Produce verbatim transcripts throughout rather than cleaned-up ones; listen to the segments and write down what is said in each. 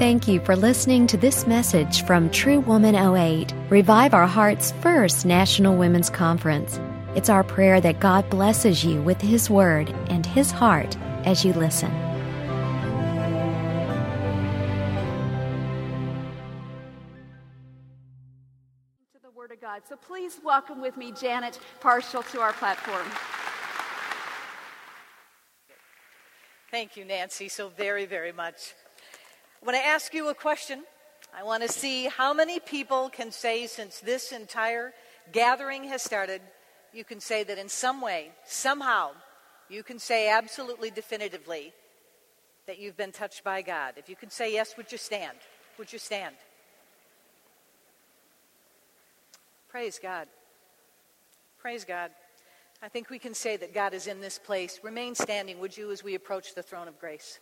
Thank you for listening to this message from True Woman oh eight, Revive Our Heart's first National Women's Conference. It's our prayer that God blesses you with His Word and His heart as you listen. To the Word of God. So please welcome with me Janet Parshall to our platform. Thank you, Nancy, so very, very much. When I ask you a question, I want to see how many people can say since this entire gathering has started, you can say that in some way, somehow, you can say absolutely definitively that you've been touched by God. If you can say yes, would you stand? Would you stand? Praise God. Praise God. I think we can say that God is in this place. Remain standing, would you, as we approach the throne of grace.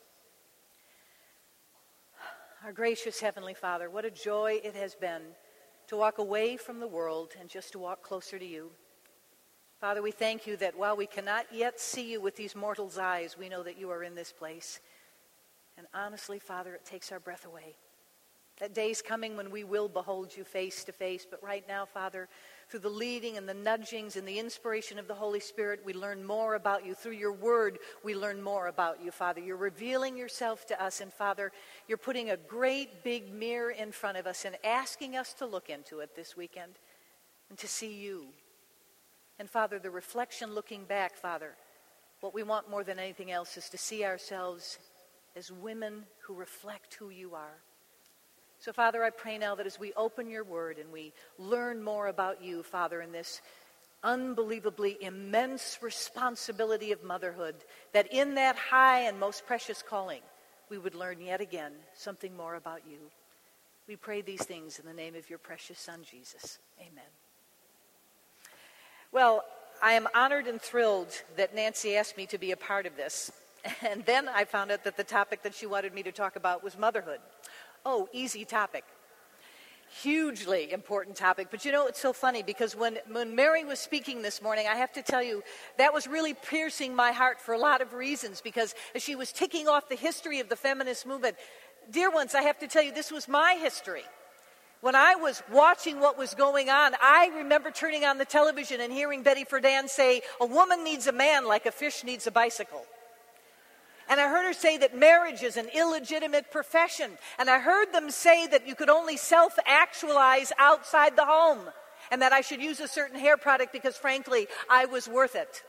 Our gracious Heavenly Father, what a joy it has been to walk away from the world and just to walk closer to you. Father, we thank you that while we cannot yet see you with these mortals' eyes, we know that you are in this place. And honestly, Father, it takes our breath away. That day's coming when we will behold you face to face. But right now, Father, through the leading and the nudgings and the inspiration of the Holy Spirit, we learn more about you. Through your word, we learn more about you, Father. You're revealing yourself to us. And Father, you're putting a great big mirror in front of us and asking us to look into it this weekend and to see you. And Father, the reflection looking back, Father, what we want more than anything else is to see ourselves as women who reflect who you are. So, Father, I pray now that as we open your word and we learn more about you, Father, in this unbelievably immense responsibility of motherhood, that in that high and most precious calling, we would learn yet again something more about you. We pray these things in the name of your precious Son, Jesus. Amen. Well, I am honored and thrilled that Nancy asked me to be a part of this. And then I found out that the topic that she wanted me to talk about was motherhood. Oh, easy topic. Hugely important topic. But you know, it's so funny because when, when Mary was speaking this morning, I have to tell you, that was really piercing my heart for a lot of reasons, because as she was ticking off the history of the feminist movement, dear ones, I have to tell you, this was my history. When I was watching what was going on, I remember turning on the television and hearing Betty Friedan say, a woman needs a man like a fish needs a bicycle. And I heard her say that marriage is an illegitimate profession. And I heard them say that you could only self-actualize outside the home. And that I should use a certain hair product because, frankly, I was worth it.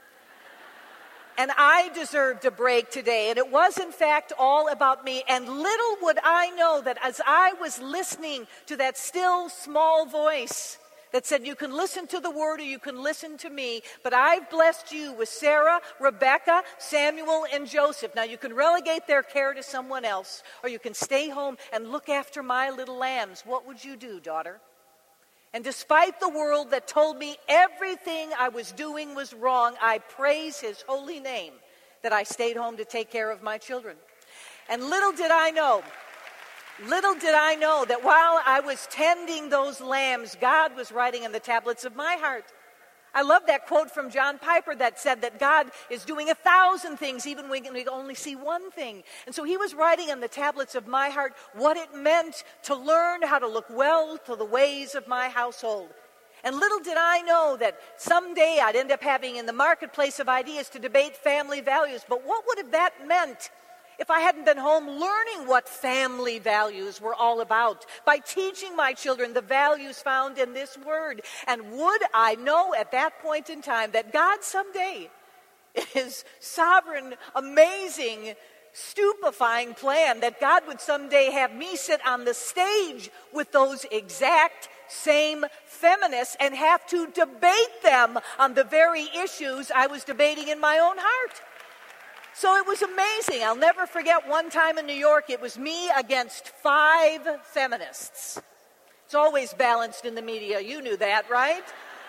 And I deserved a break today. And it was, in fact, all about me. And little would I know that as I was listening to that still, small voice that said, you can listen to the word or you can listen to me, but I've blessed you with Sarah, Rebecca, Samuel, and Joseph. Now, you can relegate their care to someone else, or you can stay home and look after my little lambs. What would you do, daughter? And despite the world that told me everything I was doing was wrong, I praise his holy name that I stayed home to take care of my children. And little did I know, Little did I know that while I was tending those lambs, God was writing in the tablets of my heart. I love that quote from John Piper that said that God is doing a thousand things even when we only see one thing. And so he was writing on the tablets of my heart what it meant to learn how to look well to the ways of my household. And little did I know that someday I'd end up having in the marketplace of ideas to debate family values. But what would have that meant if I hadn't been home learning what family values were all about, by teaching my children the values found in this word? And would I know at that point in time that God someday, his sovereign, amazing, stupefying plan, that God would someday have me sit on the stage with those exact same feminists and have to debate them on the very issues I was debating in my own heart. So it was amazing. I'll never forget one time in New York, it was me against five feminists. It's always balanced in the media. You knew that, right?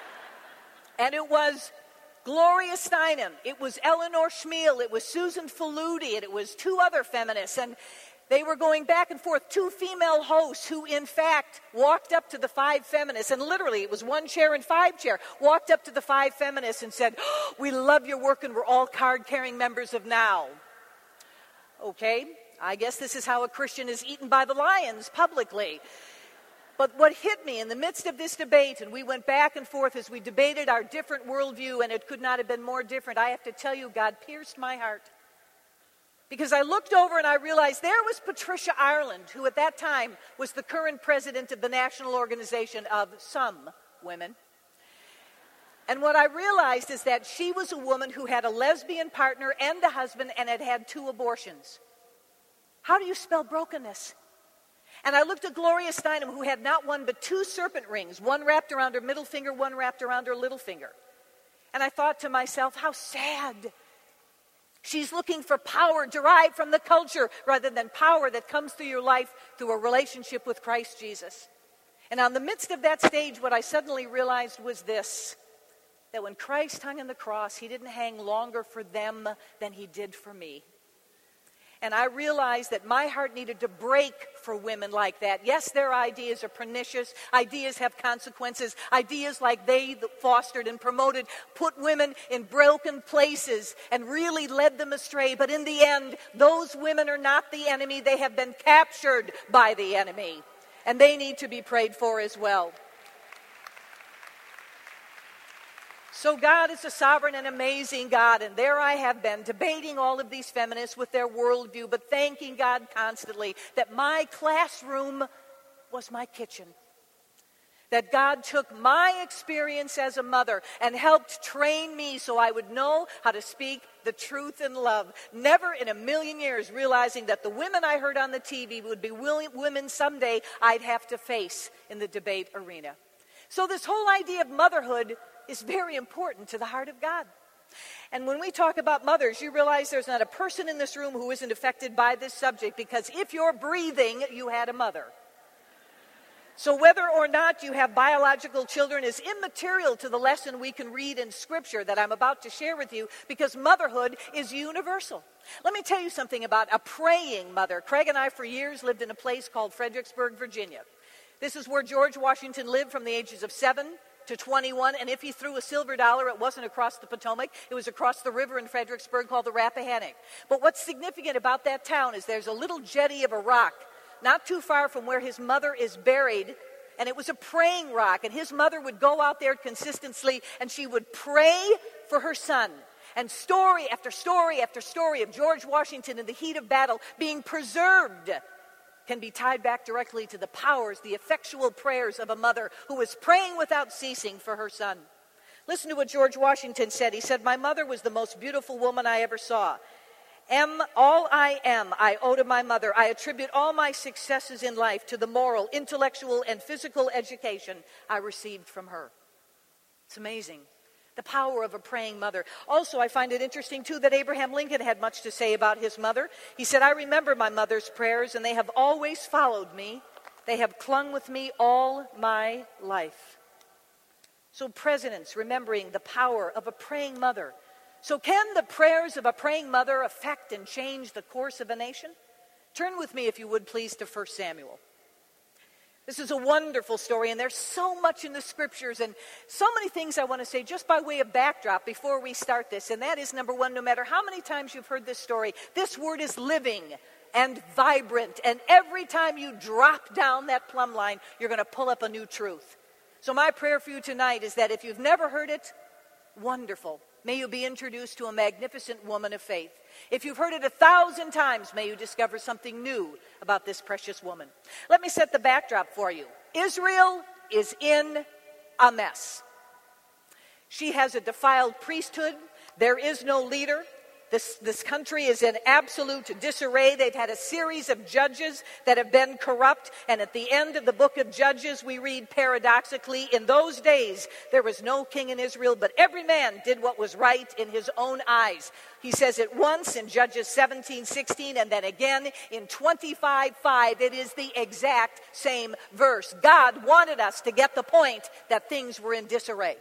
And it was Gloria Steinem, it was Eleanor Schmiel, it was Susan Faludi, and it was two other feminists. And they were going back and forth, two female hosts who, in fact, walked up to the five feminists, and literally it was one chair and five chair, walked up to the five feminists and said, oh, we love your work and we're all card-carrying members of NOW. Okay, I guess this is how a Christian is eaten by the lions publicly. But what hit me in the midst of this debate, and we went back and forth as we debated our different worldview, and it could not have been more different, I have to tell you, God pierced my heart. Because I looked over and I realized there was Patricia Ireland, who at that time was the current president of the National Organization of Some Women. And what I realized is that she was a woman who had a lesbian partner and a husband and had had two abortions. How do you spell brokenness? And I looked at Gloria Steinem, who had not one but two serpent rings, one wrapped around her middle finger, one wrapped around her little finger. And I thought to myself, how sad. She's looking for power derived from the culture rather than power that comes through your life through a relationship with Christ Jesus. And on the midst of that stage, what I suddenly realized was this, that when Christ hung on the cross, he didn't hang longer for them than he did for me. And I realized that my heart needed to break for women like that. Yes, their ideas are pernicious. Ideas have consequences. Ideas like they fostered and promoted put women in broken places and really led them astray. But in the end, those women are not the enemy. They have been captured by the enemy. And they need to be prayed for as well. So God is a sovereign and amazing God, and there I have been debating all of these feminists with their worldview, but thanking God constantly that my classroom was my kitchen. That God took my experience as a mother and helped train me so I would know how to speak the truth in love. Never in a million years realizing that the women I heard on the T V would be women someday I'd have to face in the debate arena. So this whole idea of motherhood is very important to the heart of God. And when we talk about mothers, you realize there's not a person in this room who isn't affected by this subject, because if you're breathing, you had a mother. So whether or not you have biological children is immaterial to the lesson we can read in Scripture that I'm about to share with you, because motherhood is universal. Let me tell you something about a praying mother. Craig and I for years lived in a place called Fredericksburg, Virginia. This is where George Washington lived from the ages of seven to twenty-one, and if he threw a silver dollar, it wasn't across the Potomac, it was across the river in Fredericksburg called the Rappahannock. But what's significant about that town is there's a little jetty of a rock not too far from where his mother is buried, and it was a praying rock, and his mother would go out there consistently, and she would pray for her son. And story after story after story of George Washington in the heat of battle being preserved can be tied back directly to the powers, the effectual prayers of a mother who was praying without ceasing for her son. Listen to what George Washington said. He said, "My mother was the most beautiful woman I ever saw. Am all I am, I owe to my mother. I attribute all my successes in life to the moral, intellectual, and physical education I received from her." It's amazing. The power of a praying mother. Also, I find it interesting, too, that Abraham Lincoln had much to say about his mother. He said, "I remember my mother's prayers, and they have always followed me. They have clung with me all my life." So presidents remembering the power of a praying mother. So can the prayers of a praying mother affect and change the course of a nation? Turn with me, if you would, please, to First Samuel. This is a wonderful story, and there's so much in the Scriptures and so many things I want to say just by way of backdrop before we start this. And that is, number one, no matter how many times you've heard this story, this word is living and vibrant. And every time you drop down that plumb line, you're going to pull up a new truth. So my prayer for you tonight is that if you've never heard it, wonderful. May you be introduced to a magnificent woman of faith. If you've heard it a thousand times, may you discover something new about this precious woman. Let me set the backdrop for you. Israel is in a mess. She has a defiled priesthood. There is no leader. This, this country is in absolute disarray. They've had a series of judges that have been corrupt. And at the end of the book of Judges, we read paradoxically, in those days there was no king in Israel, but every man did what was right in his own eyes. He says it once in Judges seventeen sixteen, and then again in twenty-five five. It is the exact same verse. God wanted us to get the point that things were in disarray.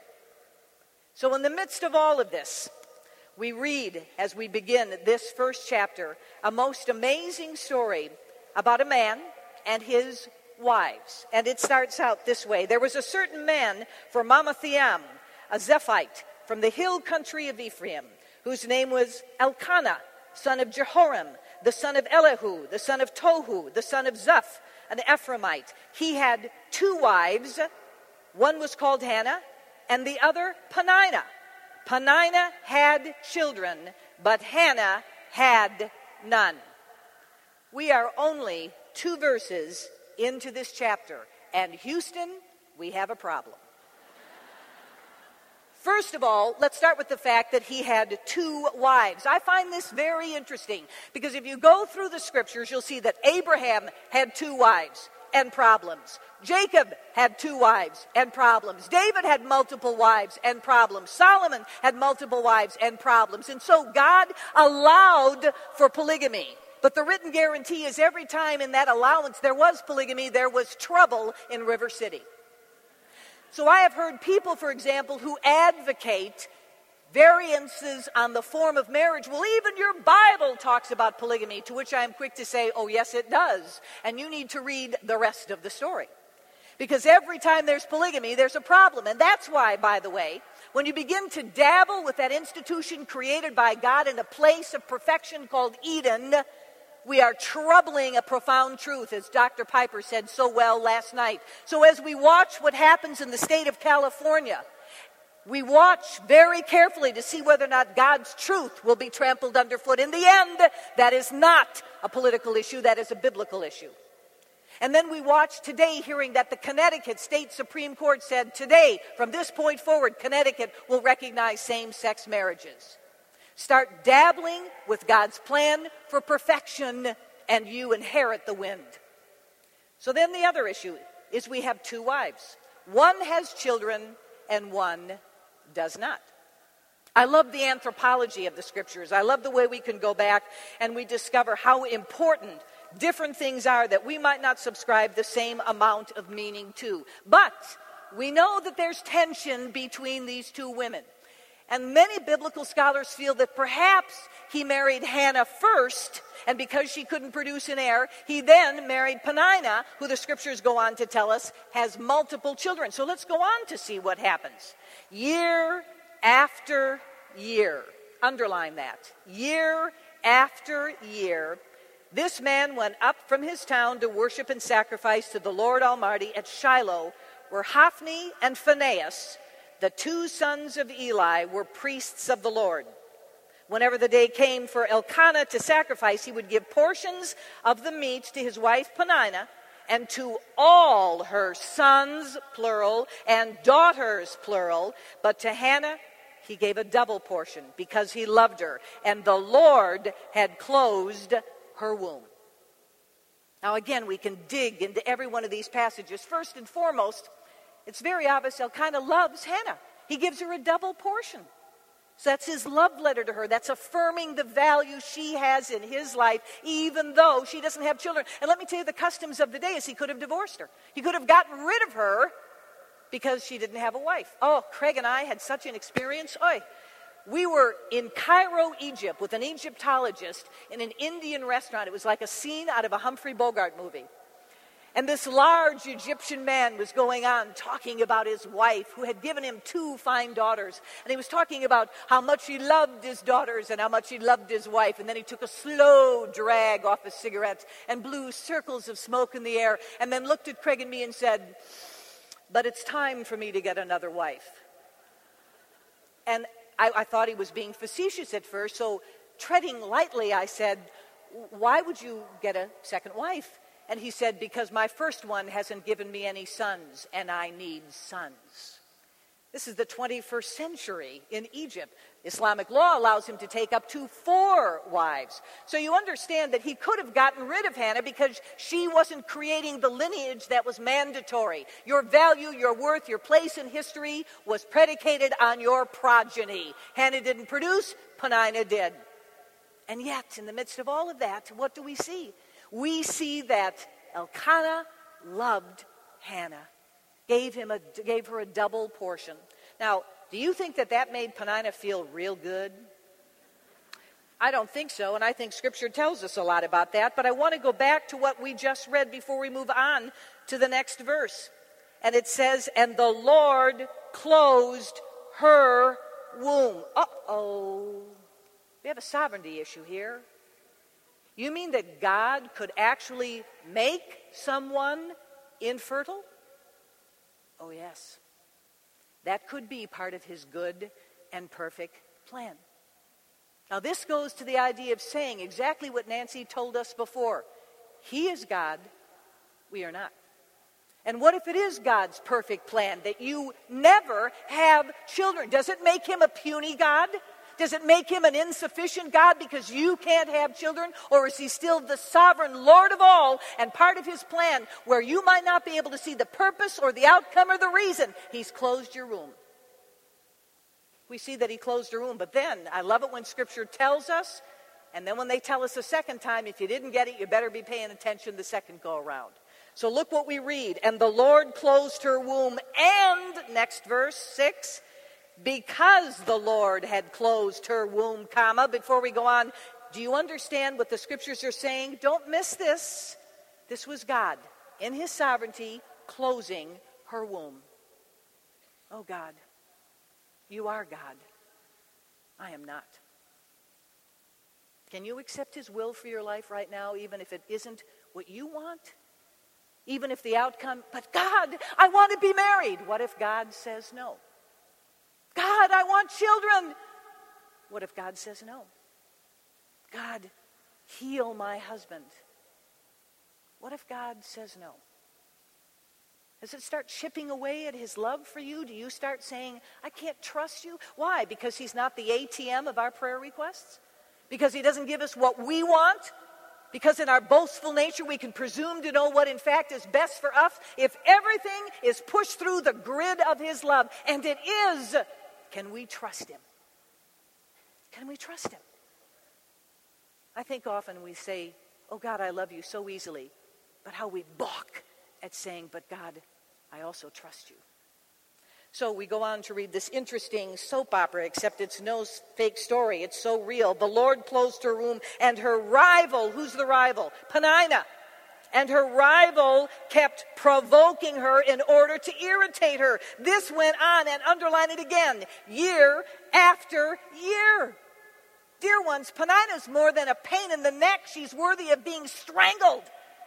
So in the midst of all of this, we read, as we begin this first chapter, a most amazing story about a man and his wives. And it starts out this way. There was a certain man from Mamathiam, a Zephite, from the hill country of Ephraim, whose name was Elkanah, son of Jehoram, the son of Elihu, the son of Tohu, the son of Zuph, an Ephraimite. He had two wives. One was called Hannah, and the other Peninnah. Peninnah had children, but Hannah had none. We are only two verses into this chapter, and Houston, we have a problem. First of all, let's start with the fact that he had two wives. I find this very interesting because if you go through the scriptures, you'll see that Abraham had two wives and problems. Jacob had two wives and problems. David had multiple wives and problems. Solomon had multiple wives and problems. And so God allowed for polygamy. But the written guarantee is every time in that allowance there was polygamy, there was trouble in River City. So I have heard people, for example, who advocate variances on the form of marriage. Well, even your Bible talks about polygamy, to which I am quick to say, oh, yes, it does. And you need to read the rest of the story. Because every time there's polygamy, there's a problem. And that's why, by the way, when you begin to dabble with that institution created by God in a place of perfection called Eden, we are troubling a profound truth, as Doctor Piper said so well last night. So as we watch what happens in the state of California, we watch very carefully to see whether or not God's truth will be trampled underfoot. In the end, that is not a political issue, that is a biblical issue. And then we watch today hearing that the Connecticut State Supreme Court said today, from this point forward, Connecticut will recognize same-sex marriages. Start dabbling with God's plan for perfection, and you inherit the wind. So then the other issue is we have two wives. One has children, and one does not. I love the anthropology of the scriptures. I love the way we can go back and we discover how important different things are that we might not subscribe the same amount of meaning to. But we know that there's tension between these two women. And many biblical scholars feel that perhaps he married Hannah first, and because she couldn't produce an heir, he then married Peninnah, who the scriptures go on to tell us has multiple children. So let's go on to see what happens. Year after year, underline that, year after year, this man went up from his town to worship and sacrifice to the Lord Almighty at Shiloh, where Hophni and Phinehas, the two sons of Eli, were priests of the Lord. Whenever the day came for Elkanah to sacrifice, he would give portions of the meat to his wife Peninnah and to all her sons, plural, and daughters, plural. But to Hannah he gave a double portion because he loved her, and the Lord had closed her womb. Now again, we can dig into every one of these passages. First and foremost, it's very obvious Elkanah loves Hannah. He gives her a double portion. So that's his love letter to her. That's affirming the value she has in his life, even though she doesn't have children. And let me tell you, the customs of the day is he could have divorced her. He could have gotten rid of her because she didn't have a wife. Oh, Craig and I had such an experience. Oy. We were in Cairo, Egypt, with an Egyptologist in an Indian restaurant. It was like a scene out of a Humphrey Bogart movie. And this large Egyptian man was going on talking about his wife who had given him two fine daughters. And he was talking about how much he loved his daughters and how much he loved his wife. And then he took a slow drag off his cigarette and blew circles of smoke in the air and then looked at Craig and me and said, "But it's time for me to get another wife." And I, I thought he was being facetious at first. So treading lightly, I said, "Why would you get a second wife?" And he said, "Because my first one hasn't given me any sons, and I need sons." This is the twenty-first century in Egypt. Islamic law allows him to take up to four wives. So you understand that he could have gotten rid of Hannah because she wasn't creating the lineage that was mandatory. Your value, your worth, your place in history was predicated on your progeny. Hannah didn't produce, Peninnah did. And yet, in the midst of all of that, what do we see? We see that Elkanah loved Hannah, gave him a, gave her a double portion. Now, do you think that that made Peninnah feel real good? I don't think so, and I think Scripture tells us a lot about that, but I want to go back to what we just read before we move on to the next verse. And it says, "And the Lord closed her womb." Uh-oh. We have a sovereignty issue here. You mean that God could actually make someone infertile? Oh, yes. That could be part of his good and perfect plan. Now, this goes to the idea of saying exactly what Nancy told us before. He is God, we are not. And what if it is God's perfect plan that you never have children? Does it make him a puny God? Does it make him an insufficient God because you can't have children? Or is he still the sovereign Lord of all and part of his plan where you might not be able to see the purpose or the outcome or the reason? He's closed your womb. We see that he closed your womb. But then, I love it when Scripture tells us, and then when they tell us a second time, if you didn't get it, you better be paying attention the second go around. So look what we read. And the Lord closed her womb, and, next verse, six, because the Lord had closed her womb, comma. Before we go on, do you understand what the Scriptures are saying? Don't miss this. This was God, in his sovereignty, closing her womb. Oh, God, you are God. I am not. Can you accept his will for your life right now, even if it isn't what you want? Even if the outcome, but God, I want to be married. What if God says no? God, I want children. What if God says no? God, heal my husband. What if God says no? Does it start chipping away at his love for you? Do you start saying, I can't trust you? Why? Because he's not the A T M of our prayer requests? Because he doesn't give us what we want? Because in our boastful nature we can presume to know what in fact is best for us? If everything is pushed through the grid of his love, and it is, can we trust him? Can we trust him? I think often we say, oh God, I love you so easily, but how we balk at saying, but God, I also trust you. So we go on to read this interesting soap opera, except it's no fake story. It's so real. The Lord closed her womb, and her rival, who's the rival? Peninnah. And her rival kept provoking her in order to irritate her. This went on, and underline it again, year after year. Dear ones, Peninnah's more than a pain in the neck. She's worthy of being strangled.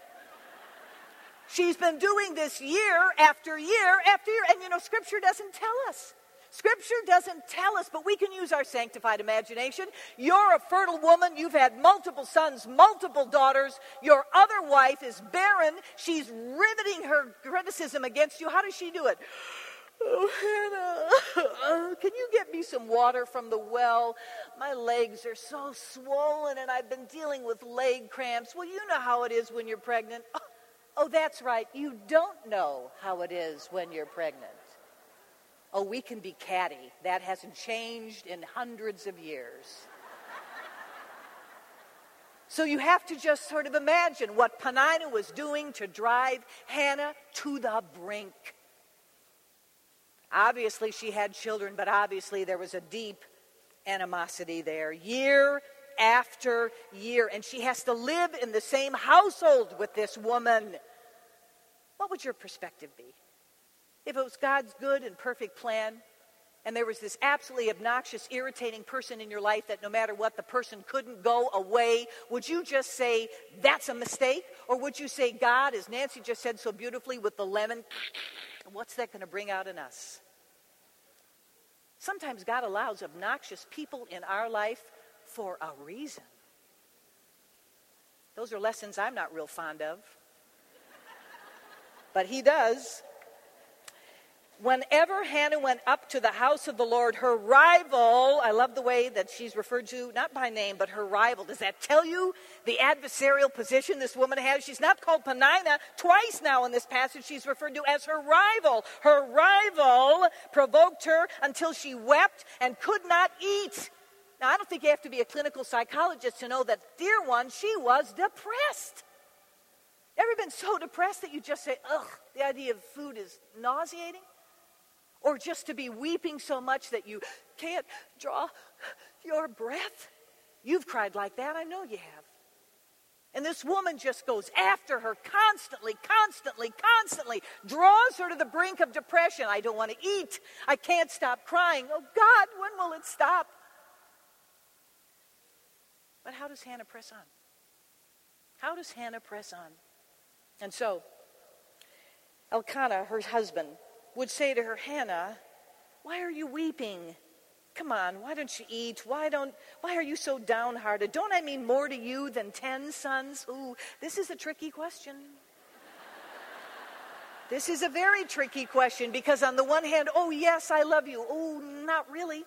She's been doing this year after year after year. And you know, Scripture doesn't tell us. Scripture doesn't tell us, but we can use our sanctified imagination. You're a fertile woman. You've had multiple sons, multiple daughters. Your other wife is barren. She's riveting her criticism against you. How does she do it? Oh, Hannah, can you get me some water from the well? My legs are so swollen, and I've been dealing with leg cramps. Well, you know how it is when you're pregnant. Oh, Oh, that's right. You don't know how it is when you're pregnant. Oh, we can be catty. That hasn't changed in hundreds of years. So you have to just sort of imagine what Peninnah was doing to drive Hannah to the brink. Obviously, she had children, but obviously there was a deep animosity there. Year after year, and she has to live in the same household with this woman. What would your perspective be? If it was God's good and perfect plan, and there was this absolutely obnoxious, irritating person in your life that no matter what, the person couldn't go away, would you just say, that's a mistake? Or would you say, God, as Nancy just said so beautifully with the lemon, what's that going to bring out in us? Sometimes God allows obnoxious people in our life for a reason. Those are lessons I'm not real fond of. But he does. Whenever Hannah went up to the house of the Lord, her rival, I love the way that she's referred to, not by name, but her rival. Does that tell you the adversarial position this woman has? She's not called Peninnah. Twice now in this passage she's referred to as her rival. Her rival provoked her until she wept and could not eat. Now, I don't think you have to be a clinical psychologist to know that, dear one, she was depressed. Ever been so depressed that you just say, ugh, the idea of food is nauseating? Or just to be weeping so much that you can't draw your breath? You've cried like that, I know you have. And this woman just goes after her constantly, constantly, constantly, draws her to the brink of depression. I don't want to eat. I can't stop crying. Oh, God, when will it stop? But how does Hannah press on? How does Hannah press on? And so, Elkanah, her husband, would say to her, Hannah, why are you weeping? Come on, why don't you eat? Why don't? Why are you so downhearted? Don't I mean more to you than ten sons? Ooh, this is a tricky question. This is a very tricky question because on the one hand, oh yes, I love you. Oh, not really.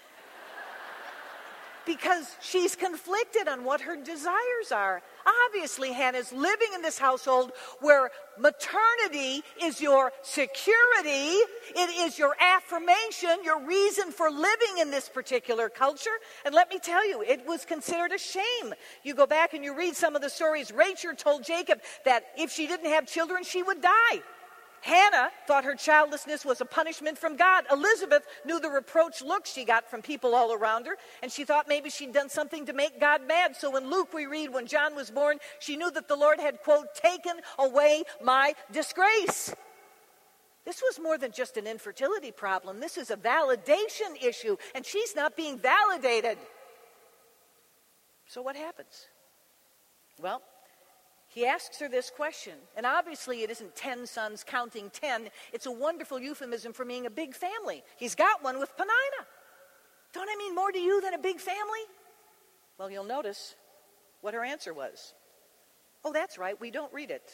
Because she's conflicted on what her desires are. Obviously, Hannah's living in this household where maternity is your security, it is your affirmation, your reason for living in this particular culture. And let me tell you, it was considered a shame. You go back and you read some of the stories. Rachel told Jacob that if she didn't have children, she would die. Hannah thought her childlessness was a punishment from God. Elizabeth knew the reproach look she got from people all around her, and she thought maybe she'd done something to make God mad. So in Luke we read, when John was born, she knew that the Lord had, quote, taken away my disgrace. This was more than just an infertility problem. This is a validation issue, and she's not being validated. So what happens? Well, he asks her this question, and obviously it isn't ten sons counting ten. It's a wonderful euphemism for being a big family. He's got one with Peninnah. Don't I mean more to you than a big family? Well, you'll notice what her answer was. Oh, that's right, we don't read it.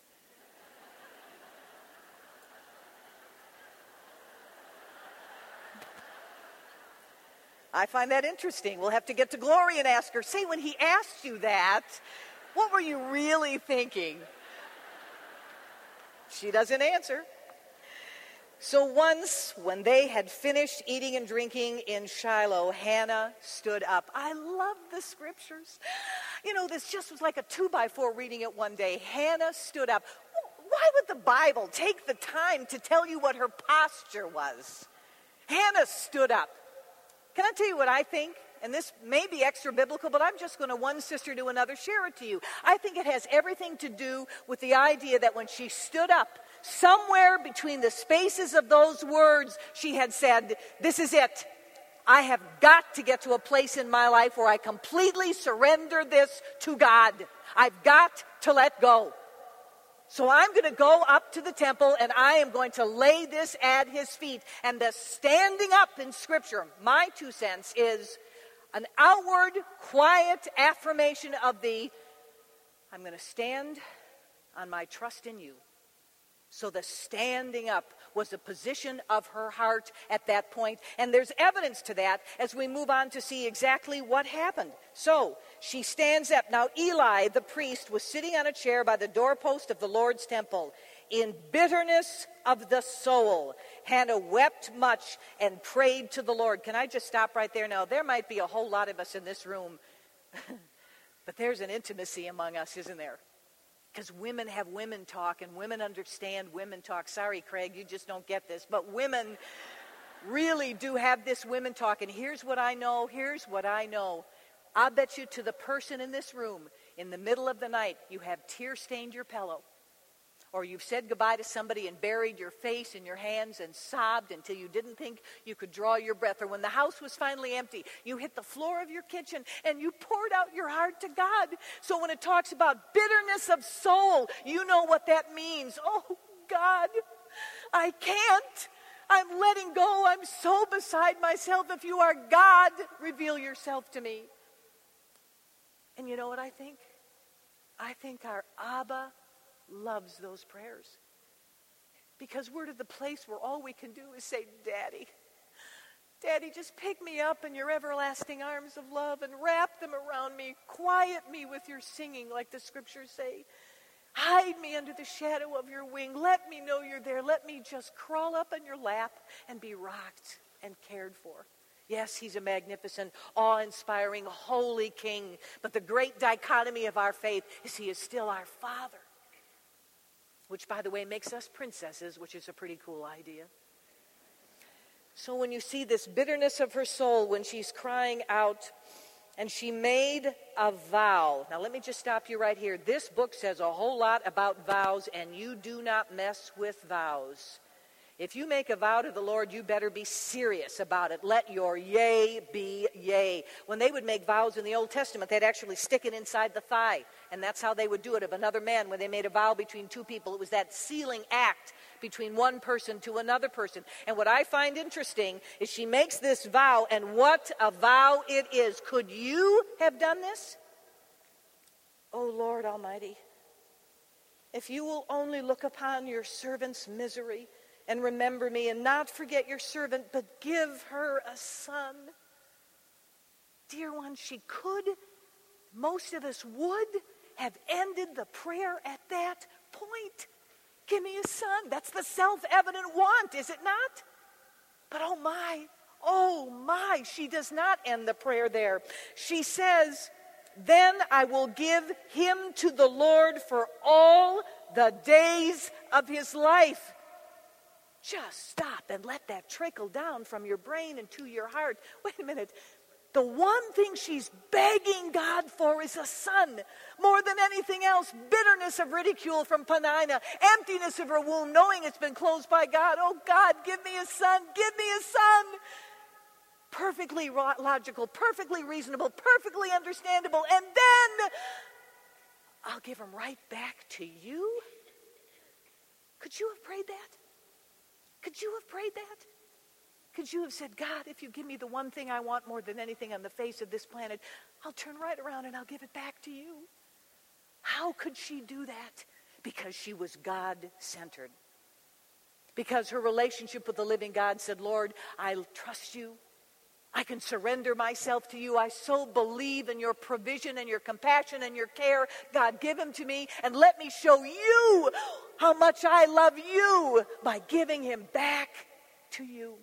I find that interesting. We'll have to get to Gloria and ask her, say, when he asked you that, what were you really thinking? She doesn't answer. So once, when they had finished eating and drinking in Shiloh, Hannah stood up. I love the scriptures. You know, this just was like a two by four reading it one day. Hannah stood up. Why would the Bible take the time to tell you what her posture was? Hannah stood up. Can I tell you what I think? And this may be extra biblical, but I'm just going to one sister to another share it to you. I think it has everything to do with the idea that when she stood up, somewhere between the spaces of those words, she had said, this is it. I have got to get to a place in my life where I completely surrender this to God. I've got to let go. So I'm going to go up to the temple and I am going to lay this at his feet. And the standing up in Scripture, my two cents, is an outward, quiet affirmation of the, I'm going to stand on my trust in you. So the standing up was a position of her heart at that point. And there's evidence to that as we move on to see exactly what happened. So she stands up. Now Eli, the priest, was sitting on a chair by the doorpost of the Lord's temple. In bitterness of the soul, Hannah wept much and prayed to the Lord. Can I just stop right there now? There might be a whole lot of us in this room, but there's an intimacy among us, isn't there? Because women have women talk, and women understand women talk. Sorry, Craig, you just don't get this. But women really do have this women talk. And here's what I know. Here's what I know. I bet you to the person in this room, in the middle of the night, you have tear-stained your pillow. Or you've said goodbye to somebody and buried your face in your hands and sobbed until you didn't think you could draw your breath. Or when the house was finally empty, you hit the floor of your kitchen and you poured out your heart to God. So when it talks about bitterness of soul, you know what that means. Oh, God, I can't. I'm letting go. I'm so beside myself. If you are God, reveal yourself to me. And you know what I think? I think our Abba loves those prayers, because we're to the place where all we can do is say, Daddy, Daddy, just pick me up in your everlasting arms of love and wrap them around me. Quiet me with your singing, like the scriptures say. Hide me under the shadow of your wing. Let me know you're there. Let me just crawl up in your lap and be rocked and cared for. Yes, he's a magnificent, awe-inspiring, holy king, but the great dichotomy of our faith is he is still our Father. Which, by the way, makes us princesses, which is a pretty cool idea. So when you see this bitterness of her soul, when she's crying out, and she made a vow. Now, let me just stop you right here. This book says a whole lot about vows, and you do not mess with vows. If you make a vow to the Lord, you better be serious about it. Let your yea be yea. When they would make vows in the Old Testament, they'd actually stick it inside the thigh. And that's how they would do it of another man. When they made a vow between two people, it was that sealing act between one person to another person. And what I find interesting is she makes this vow, and what a vow it is. Could you have done this? Oh, Lord Almighty, if you will only look upon your servant's misery and remember me, and not forget your servant, but give her a son. Dear one, she could, most of us would, have ended the prayer at that point. Give me a son. That's the self-evident want, is it not? But oh my, oh my, she does not end the prayer there. She says, then I will give him to the Lord for all the days of his life. Just stop and let that trickle down from your brain into your heart. Wait a minute. The one thing she's begging God for is a son. More than anything else, bitterness of ridicule from Peninnah, emptiness of her womb, knowing it's been closed by God. Oh God, give me a son, give me a son. Perfectly logical, perfectly reasonable, perfectly understandable. And then I'll give him right back to you. Could you have prayed that? Could you have prayed that? Could you have said, God, if you give me the one thing I want more than anything on the face of this planet, I'll turn right around and I'll give it back to you? How could she do that? Because she was God-centered. Because her relationship with the living God said, Lord, I trust you. I can surrender myself to you. I so believe in your provision and your compassion and your care. God, give him to me and let me show you how much I love you by giving him back to you.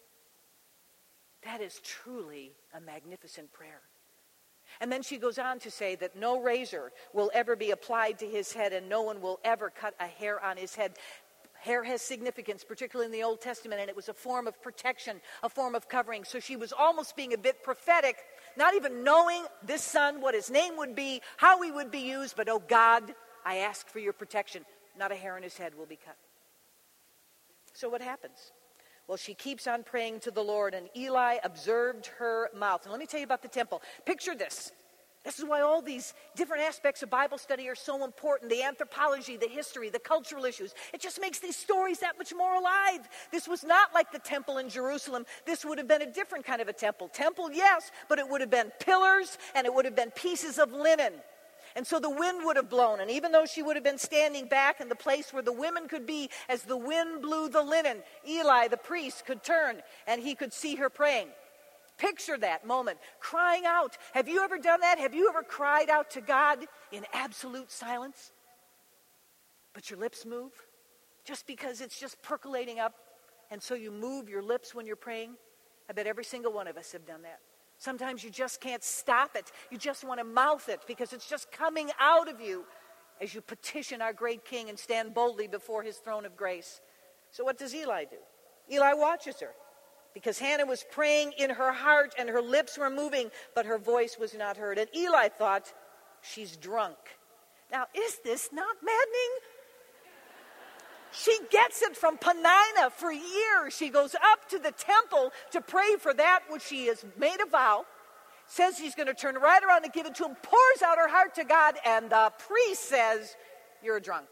That is truly a magnificent prayer. And then she goes on to say that no razor will ever be applied to his head and no one will ever cut a hair on his head. Hair has significance, particularly in the Old Testament, and it was a form of protection, a form of covering. So she was almost being a bit prophetic, not even knowing this son, what his name would be, how he would be used, but oh God, I ask for your protection. Not a hair on his head will be cut. So what happens? Well, she keeps on praying to the Lord, and Eli observed her mouth. And let me tell you about the temple. Picture this. This is why all these different aspects of Bible study are so important. The anthropology, the history, the cultural issues. It just makes these stories that much more alive. This was not like the temple in Jerusalem. This would have been a different kind of a temple. Temple, yes, but it would have been pillars and it would have been pieces of linen. And so the wind would have blown, and even though she would have been standing back in the place where the women could be, as the wind blew the linen, Eli, the priest, could turn, and he could see her praying. Picture that moment, crying out. Have you ever done that? Have you ever cried out to God in absolute silence? But your lips move, just because it's just percolating up, and so you move your lips when you're praying? I bet every single one of us have done that. Sometimes you just can't stop it. You just want to mouth it because it's just coming out of you as you petition our great King and stand boldly before his throne of grace. So what does Eli do? Eli watches her because Hannah was praying in her heart and her lips were moving, but her voice was not heard. And Eli thought, she's drunk. Now, is this not maddening? She gets it from Peninnah for years. She goes up to the temple to pray for that which she has made a vow, says she's going to turn right around and give it to him, pours out her heart to God, and the priest says, you're a drunk.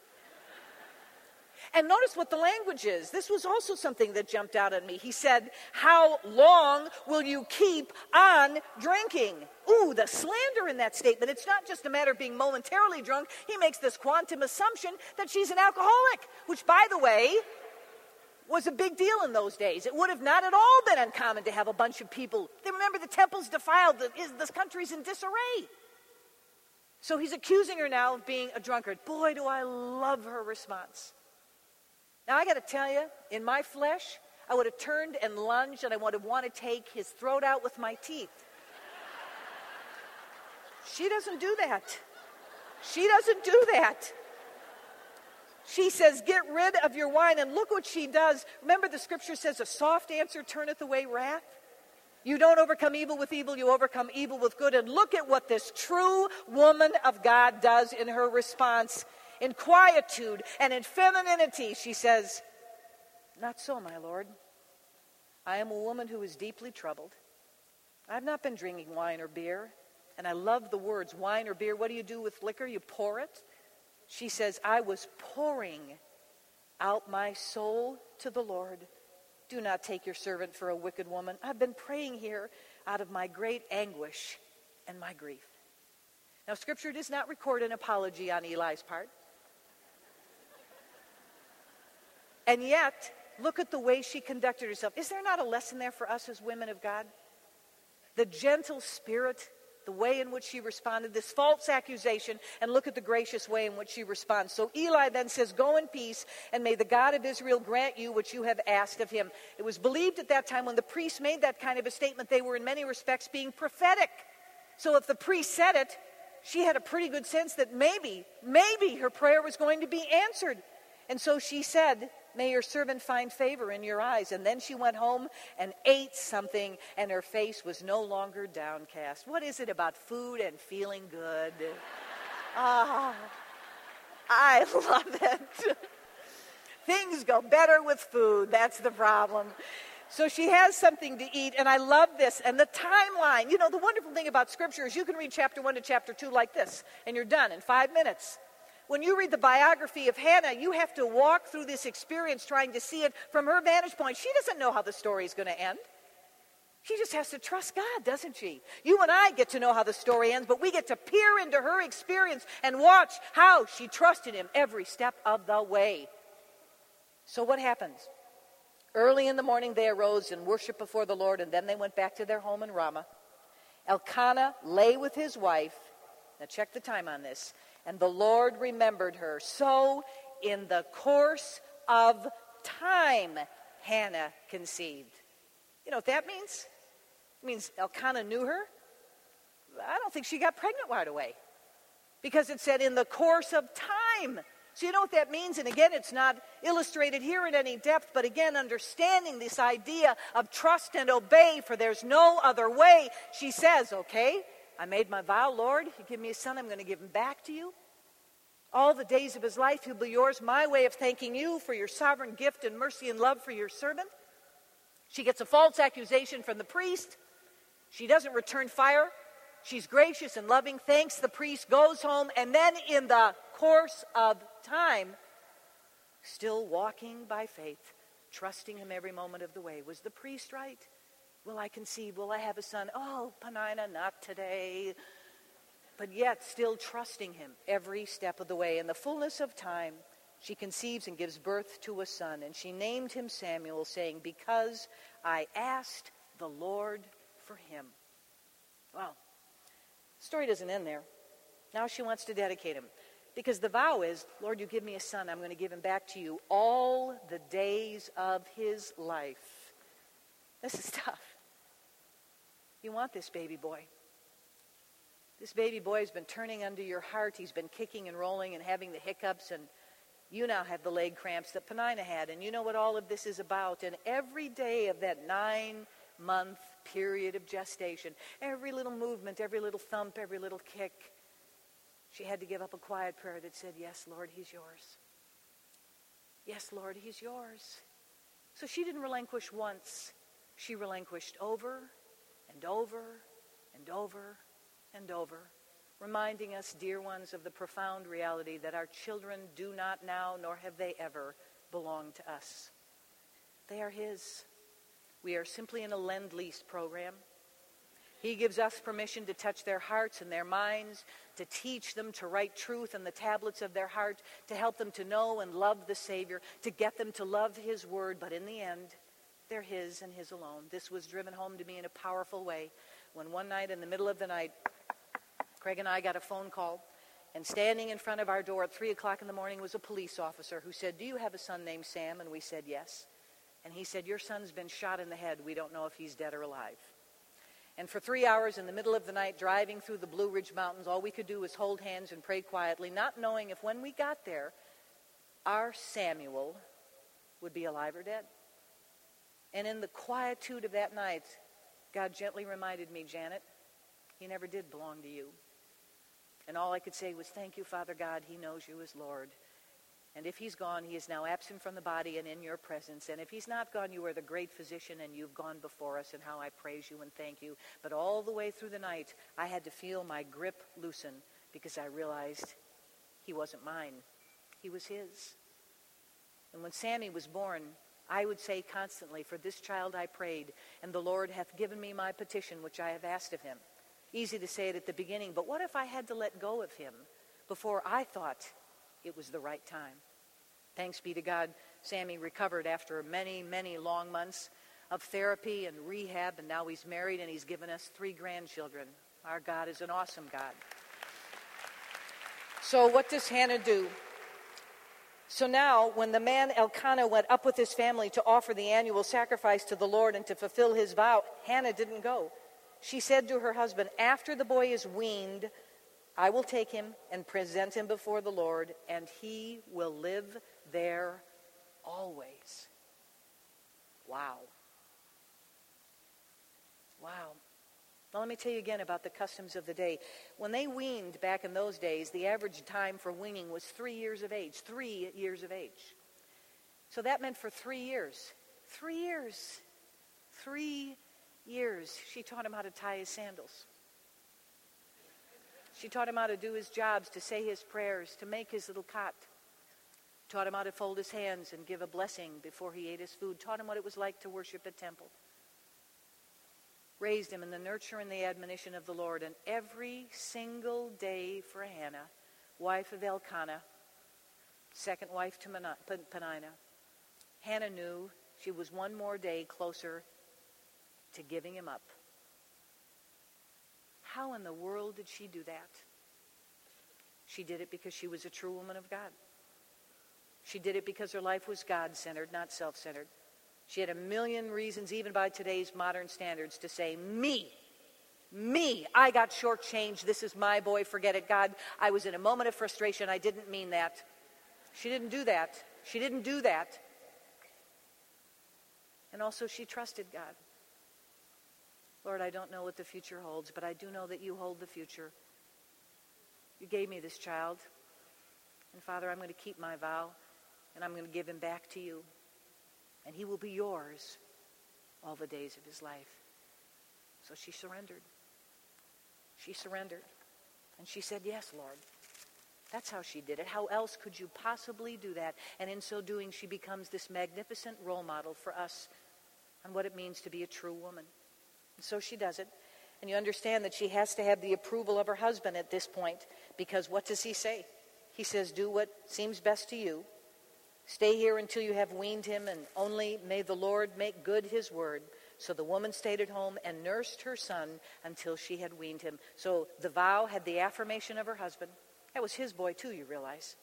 And notice what the language is. This was also something that jumped out at me. He said, how long will you keep on drinking? Ooh, the slander in that statement. It's not just a matter of being momentarily drunk. He makes this quantum assumption that she's an alcoholic, which, by the way, was a big deal in those days. It would have not at all been uncommon to have a bunch of people. They remember the temple's defiled. This country's in disarray. So he's accusing her now of being a drunkard. Boy, do I love her response. Now, I got to tell you, in my flesh, I would have turned and lunged, and I would have wanted to take his throat out with my teeth. She doesn't do that. She doesn't do that. She says, get rid of your wine, and look what she does. Remember, the scripture says, a soft answer turneth away wrath. You don't overcome evil with evil, you overcome evil with good. And look at what this true woman of God does in her response. In quietude and in femininity, she says, "Not so, my lord. I am a woman who is deeply troubled. I've not been drinking wine or beer." And I love the words, wine or beer. What do you do with liquor? You pour it. She says, "I was pouring out my soul to the Lord. Do not take your servant for a wicked woman. I've been praying here out of my great anguish and my grief." Now, Scripture does not record an apology on Eli's part. And yet, look at the way she conducted herself. Is there not a lesson there for us as women of God? The gentle spirit, the way in which she responded, this false accusation, and look at the gracious way in which she responds. So Eli then says, "Go in peace, and may the God of Israel grant you what you have asked of him." It was believed at that time when the priests made that kind of a statement, they were in many respects being prophetic. So if the priest said it, she had a pretty good sense that maybe, maybe her prayer was going to be answered. And so she said, "May your servant find favor in your eyes." And then she went home and ate something, and her face was no longer downcast. What is it about food and feeling good? Ah, I love it. Things go better with food. That's the problem. So she has something to eat, and I love this. And the timeline, you know, the wonderful thing about Scripture is you can read chapter one to chapter two like this, and you're done in five minutes. When you read the biography of Hannah, you have to walk through this experience trying to see it from her vantage point. She doesn't know how the story is going to end. She just has to trust God, doesn't she? You and I get to know how the story ends, but we get to peer into her experience and watch how she trusted him every step of the way. So what happens? Early in the morning they arose and worshiped before the Lord, and then they went back to their home in Ramah. Elkanah lay with his wife. Now check the time on this. And the Lord remembered her. So in the course of time, Hannah conceived. You know what that means? It means Elkanah knew her. I don't think she got pregnant right away, because it said in the course of time. So you know what that means? And again, it's not illustrated here in any depth, but again, understanding this idea of trust and obey, for there's no other way. She says, "Okay, I made my vow, Lord. You give me a son, I'm going to give him back to you. All the days of his life, he'll be yours. My way of thanking you for your sovereign gift and mercy and love for your servant." She gets a false accusation from the priest. She doesn't return fire. She's gracious and loving, thanks the priest, goes home, and then in the course of time, still walking by faith, trusting him every moment of the way. Was the priest right? Will I conceive? Will I have a son? Oh, Peninnah, not today. But yet still trusting him every step of the way. In the fullness of time, she conceives and gives birth to a son. And she named him Samuel, saying, "Because I asked the Lord for him." Well, the story doesn't end there. Now she wants to dedicate him. Because the vow is, "Lord, you give me a son, I'm going to give him back to you all the days of his life." This is tough. You want this baby boy. This baby boy has been turning under your heart. He's been kicking and rolling and having the hiccups, and you now have the leg cramps that Peninnah had, and you know what all of this is about. And every day of that nine-month period of gestation, every little movement, every little thump, every little kick, she had to give up a quiet prayer that said, "Yes, Lord, he's yours. Yes, Lord, he's yours." So she didn't relinquish once. She relinquished over and over and over and over, reminding us, dear ones, of the profound reality that our children do not now, nor have they ever, belong to us. They are his. We are simply in a lend-lease program. He gives us permission to touch their hearts and their minds, to teach them to write truth on the tablets of their heart, to help them to know and love the Savior, to get them to love his word. But in the end, they're his and his alone. This was driven home to me in a powerful way when one night in the middle of the night, Craig and I got a phone call, and standing in front of our door at three o'clock in the morning was a police officer who said, "Do you have a son named Sam?" And we said, "Yes." And he said, "Your son's been shot in the head. We don't know if he's dead or alive." And for three hours in the middle of the night, driving through the Blue Ridge Mountains, all we could do was hold hands and pray quietly, not knowing if when we got there, our Samuel would be alive or dead. And in the quietude of that night, God gently reminded me, "Janet, he never did belong to you." And all I could say was, "Thank you, Father God, he knows you as Lord." And if he's gone, he is now absent from the body and in your presence. And if he's not gone, you are the great physician, and you've gone before us, and how I praise you and thank you. But all the way through the night, I had to feel my grip loosen because I realized he wasn't mine. He was his. And when Sammy was born, I would say constantly, for this child I prayed, and the Lord hath given me my petition, which I have asked of him. Easy to say it at the beginning, but what if I had to let go of him before I thought it was the right time? Thanks be to God, Sammy recovered after many, many long months of therapy and rehab, and now he's married and he's given us three grandchildren. Our God is an awesome God. So what does Hannah do? So now, when the man Elkanah went up with his family to offer the annual sacrifice to the Lord and to fulfill his vow, Hannah didn't go. She said to her husband, after the boy is weaned, I will take him and present him before the Lord, and he will live there always. Wow. Wow. Now let me tell you again about the customs of the day. When they weaned back in those days, the average time for weaning was three years of age. Three years of age. So that meant for three years. Three years. Three years. She taught him how to tie his sandals. She taught him how to do his jobs, to say his prayers, to make his little cot. Taught him how to fold his hands and give a blessing before he ate his food. Taught him what it was like to worship at temple. Raised him in the nurture and the admonition of the Lord. And every single day for Hannah, wife of Elkanah, second wife to Peninnah, Hannah knew she was one more day closer to giving him up. How in the world did she do that? She did it because she was a true woman of God. She did it because her life was God-centered, not self-centered. She had a million reasons, even by today's modern standards, to say, me, me, I got shortchanged. This is my boy, forget it. God, I was in a moment of frustration. I didn't mean that. She didn't do that. She didn't do that. And also she trusted God. Lord, I don't know what the future holds, but I do know that you hold the future. You gave me this child. And Father, I'm going to keep my vow, and I'm going to give him back to you. And he will be yours all the days of his life. So she surrendered. She surrendered. And she said, yes, Lord. That's how she did it. How else could you possibly do that? And in so doing, she becomes this magnificent role model for us on what it means to be a true woman. And so she does it. And you understand that she has to have the approval of her husband at this point, because what does he say? He says, do what seems best to you. Stay here until you have weaned him, and only may the Lord make good his word. So the woman stayed at home and nursed her son until she had weaned him. So the vow had the affirmation of her husband. That was his boy too, you realize.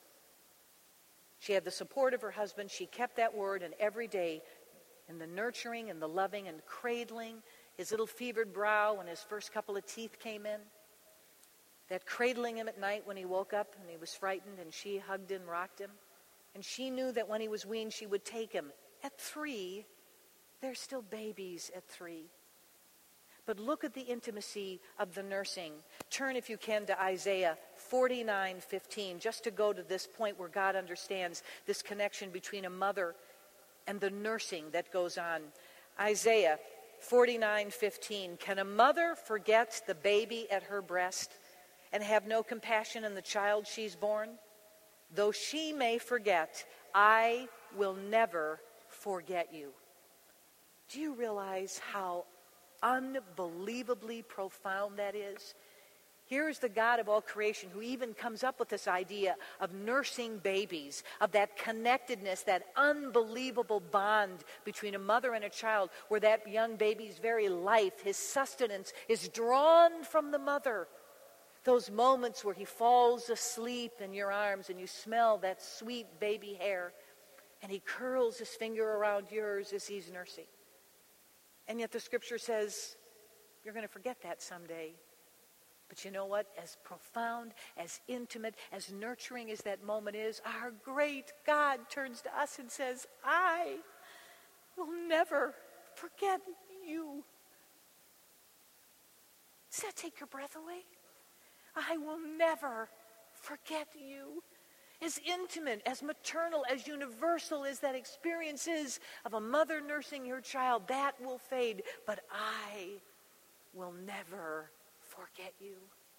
She had the support of her husband. She kept that word, and every day in the nurturing and the loving and cradling his little fevered brow when his first couple of teeth came in, that cradling him at night when he woke up and he was frightened, and she hugged him, rocked him. And she knew that when he was weaned, she would take him. At three, they're still babies at three. But look at the intimacy of the nursing. Turn, if you can, to Isaiah forty-nine fifteen, just to go to this point where God understands this connection between a mother and the nursing that goes on. Isaiah forty-nine fifteen, can a mother forget the baby at her breast and have no compassion on the child she's born? Though she may forget, I will never forget you. Do you realize how unbelievably profound that is? Here is the God of all creation who even comes up with this idea of nursing babies, of that connectedness, that unbelievable bond between a mother and a child, where that young baby's very life, his sustenance, is drawn from the mother. Those moments where he falls asleep in your arms and you smell that sweet baby hair, and he curls his finger around yours as he's nursing. And yet the scripture says, you're going to forget that someday. But you know what? As profound, as intimate, as nurturing as that moment is, our great God turns to us and says, I will never forget you. Does that take your breath away? I will never forget you. as intimate, as maternal, as universal as that experience is of a mother nursing her child, that will fade. But I will never forget you.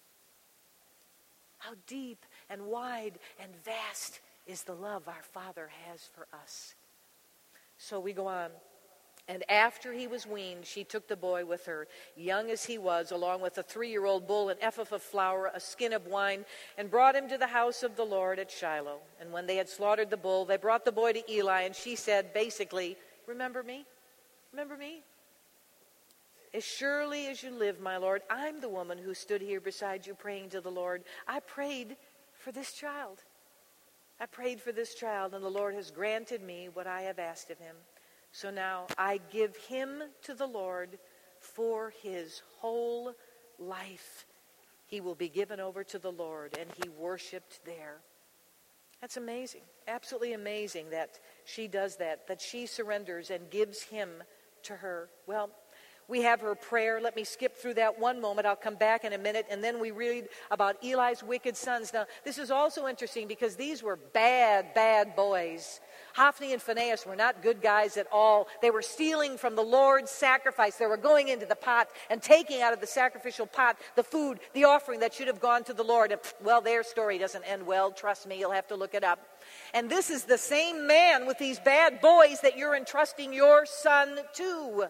How deep and wide and vast is the love our Father has for us. So we go on. And after he was weaned, she took the boy with her, young as he was, along with a three-year-old bull, an ephah of flour, a skin of wine, and brought him to the house of the Lord at Shiloh. And when they had slaughtered the bull, they brought the boy to Eli, and she said, basically, remember me? Remember me? As surely as you live, my Lord, I'm the woman who stood here beside you praying to the Lord. I prayed for this child. I prayed for this child, and the Lord has granted me what I have asked of him. So now I give him to the Lord for his whole life. He will be given over to the Lord, and he worshiped there. That's amazing, absolutely amazing that she does that, that she surrenders and gives him to her. Well, we have her prayer. Let me skip through that one moment. I'll come back in a minute. And then we read about Eli's wicked sons. Now, this is also interesting because these were bad, bad boys. Hophni and Phinehas were not good guys at all. They were stealing from the Lord's sacrifice. They were going into the pot and taking out of the sacrificial pot the food, the offering that should have gone to the Lord. And, well, their story doesn't end well. Trust me, you'll have to look it up. And this is the same man with these bad boys that you're entrusting your son to.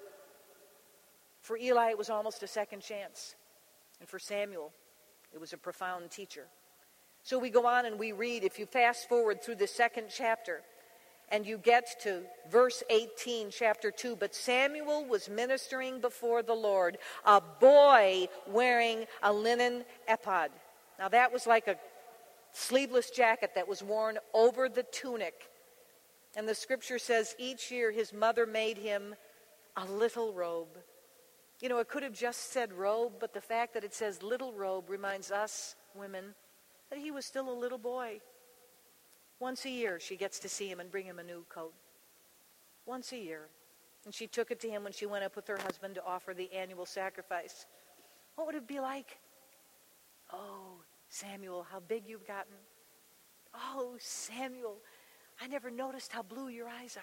For Eli, it was almost a second chance. And for Samuel, it was a profound teacher. So we go on and we read, if you fast forward through the second chapter, and you get to verse eighteen, chapter two, but Samuel was ministering before the Lord, a boy wearing a linen ephod. Now that was like a sleeveless jacket that was worn over the tunic. And the scripture says each year his mother made him a little robe. You know, it could have just said robe, but the fact that it says little robe reminds us women that he was still a little boy. Once a year, she gets to see him and bring him a new coat. Once a year. And she took it to him when she went up with her husband to offer the annual sacrifice. What would it be like? Oh, Samuel, how big you've gotten. Oh, Samuel, I never noticed how blue your eyes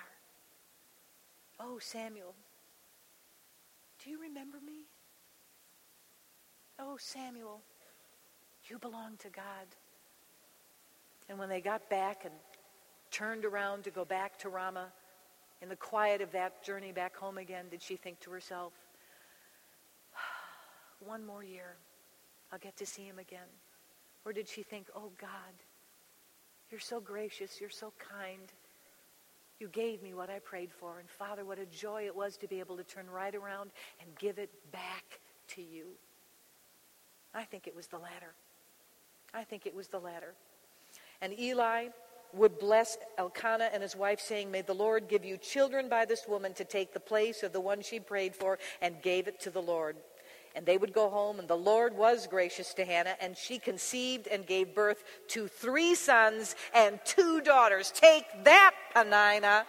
are. Oh, Samuel, do you remember me? Oh, Samuel, you belong to God. And when they got back and turned around to go back to Ramah, in the quiet of that journey back home again, did she think to herself, one more year, I'll get to see him again? Or did she think, oh God, you're so gracious, you're so kind. You gave me what I prayed for. And Father, what a joy it was to be able to turn right around and give it back to you. I think it was the latter. I think it was the latter. And Eli would bless Elkanah and his wife, saying, may the Lord give you children by this woman to take the place of the one she prayed for, and gave it to the Lord. And they would go home, and the Lord was gracious to Hannah, and she conceived and gave birth to three sons and two daughters. Take that, Peninnah.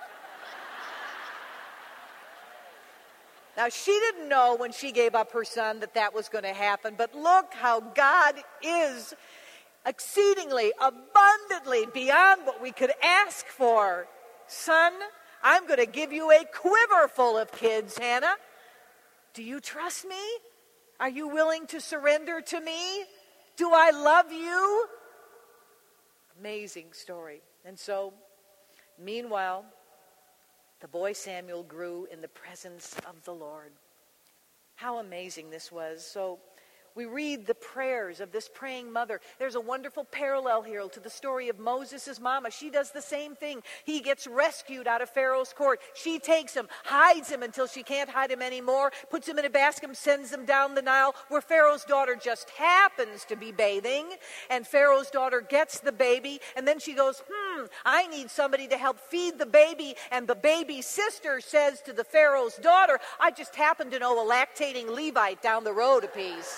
Now, she didn't know when she gave up her son that that was going to happen, but look how God is exceedingly, abundantly, beyond what we could ask for. Son, I'm going to give you a quiver full of kids, Hannah. Do you trust me? Are you willing to surrender to me? Do I love you? Amazing story. And so, meanwhile, the boy Samuel grew in the presence of the Lord. How amazing this was. So, we read the prayers of this praying mother. There's a wonderful parallel here to the story of Moses' mama. She does the same thing. He gets rescued out of Pharaoh's court. She takes him, hides him until she can't hide him anymore, puts him in a basket, sends him down the Nile where Pharaoh's daughter just happens to be bathing. And Pharaoh's daughter gets the baby, and then she goes, hmm, I need somebody to help feed the baby. And the baby's sister says to the Pharaoh's daughter, I just happen to know a lactating Levite down the road a piece.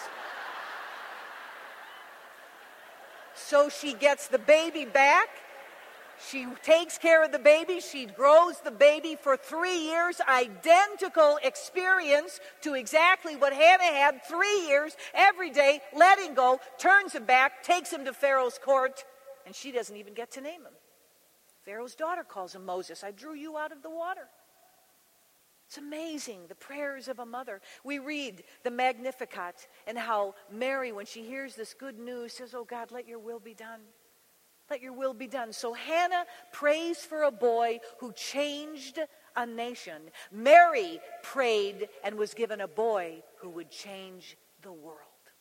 So she gets the baby back. She takes care of the baby. She grows the baby for three years. Identical experience to exactly what Hannah had. Three years, every day, letting go, turns him back, takes him to Pharaoh's court. and she doesn't even get to name him. Pharaoh's daughter calls him Moses. I drew you out of the water. It's amazing, the prayers of a mother. We read the Magnificat and how Mary, when she hears this good news, says, oh God, let your will be done. Let your will be done. So Hannah prays for a boy who changed a nation. Mary prayed and was given a boy who would change the world.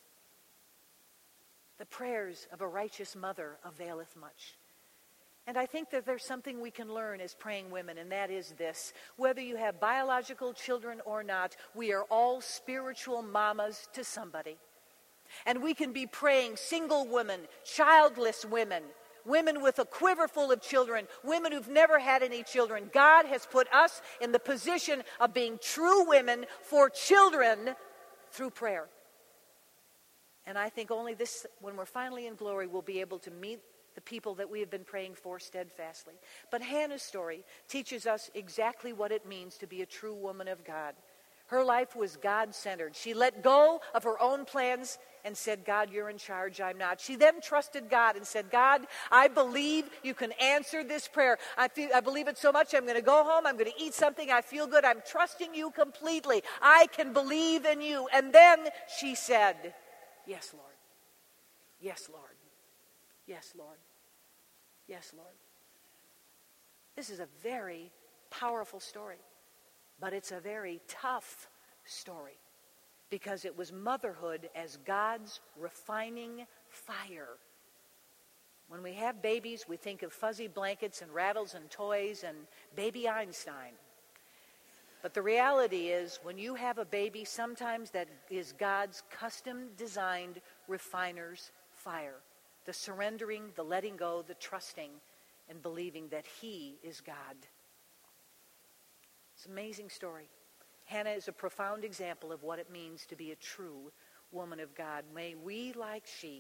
The prayers of a righteous mother availeth much. And I think that there's something we can learn as praying women, and that is this. Whether you have biological children or not, we are all spiritual mamas to somebody. And we can be praying single women, childless women, women with a quiver full of children, women who've never had any children. God has put us in the position of being true women for children through prayer. And I think only this, when we're finally in glory, we'll be able to meet the people that we have been praying for steadfastly. But Hannah's story teaches us exactly what it means to be a true woman of God. Her life was God-centered. She let go of her own plans and said, God, you're in charge, I'm not. She then trusted God and said, God, I believe you can answer this prayer. I feel, I believe it so much, I'm going to go home, I'm going to eat something, I feel good, I'm trusting you completely. I can believe in you. And then she said, yes, Lord. Yes, Lord. Yes, Lord. Yes, Lord. This is a very powerful story, but it's a very tough story because it was motherhood as God's refining fire. When we have babies, we think of fuzzy blankets and rattles and toys and baby Einstein. But the reality is, when you have a baby, sometimes that is God's custom-designed refiner's fire. The surrendering, the letting go, the trusting, and believing that He is God. It's an amazing story. Hannah is a profound example of what it means to be a true woman of God. May we, like she,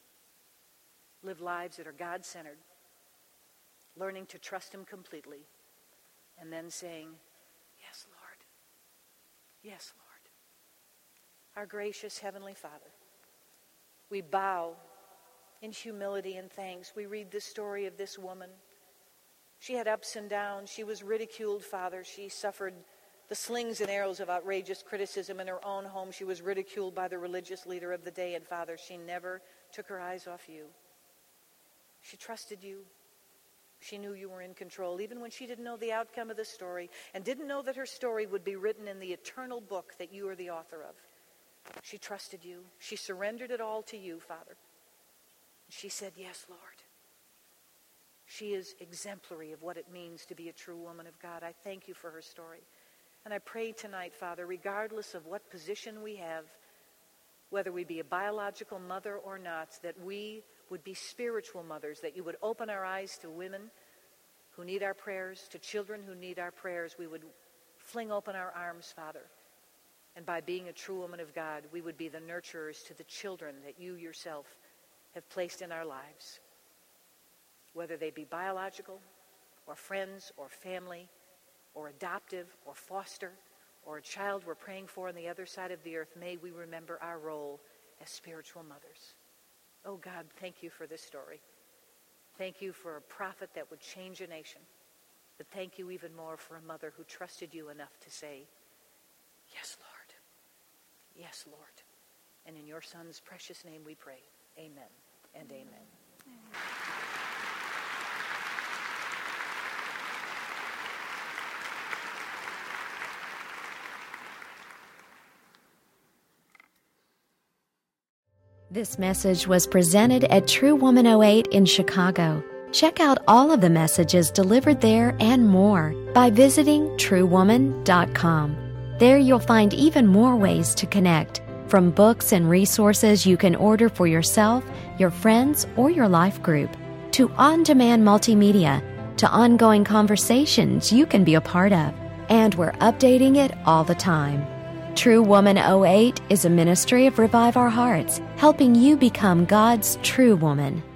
live lives that are God-centered, learning to trust Him completely, and then saying, yes, Lord. Yes, Lord. Our gracious Heavenly Father, we bow in humility and thanks. We read the story of this woman. She had ups and downs. She was ridiculed, Father. She suffered the slings and arrows of outrageous criticism in her own home. She was ridiculed by the religious leader of the day. And Father, she never took her eyes off you. She trusted you. She knew you were in control, even when she didn't know the outcome of the story and didn't know that her story would be written in the eternal book that you are the author of. She trusted you. She surrendered it all to you, Father. She said, yes, Lord. She is exemplary of what it means to be a true woman of God. I thank you for her story. And I pray tonight, Father, regardless of what position we have, whether we be a biological mother or not, that we would be spiritual mothers, that you would open our eyes to women who need our prayers, to children who need our prayers. We would fling open our arms, Father. And by being a true woman of God, we would be the nurturers to the children that you yourself have placed in our lives, whether they be biological or friends or family or adoptive or foster or a child we're praying for on the other side of the earth. May we remember our role as spiritual mothers. Oh God, thank you for this story. Thank you for a prophet that would change a nation. But thank you even more for a mother who trusted you enough to say, yes, Lord. Yes, Lord. And in your Son's precious name we pray. Amen and amen. Amen. This message was presented at True Woman oh eight in Chicago. Check out all of the messages delivered there and more by visiting true woman dot com. There you'll find even more ways to connect, from books and resources you can order for yourself, your friends, or your life group, to on-demand multimedia, to ongoing conversations you can be a part of. And we're updating it all the time. True Woman oh eight is a ministry of Revive Our Hearts, helping you become God's true woman.